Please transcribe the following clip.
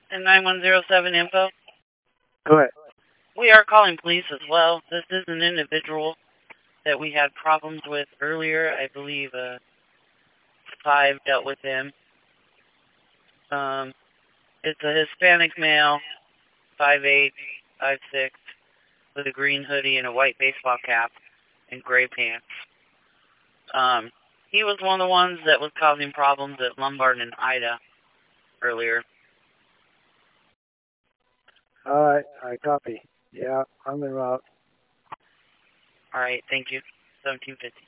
And 9107 info. Go ahead. We are calling police as well. This is an individual that we had problems with earlier. I believe 5 dealt with him. It's a Hispanic male, 5'8", 5'6", with a green hoodie and a white baseball cap and gray pants. He was one of the ones that was causing problems at Lombard and Ida earlier. All right. I copy. Yeah, I'm en route. All right, thank you. 1750.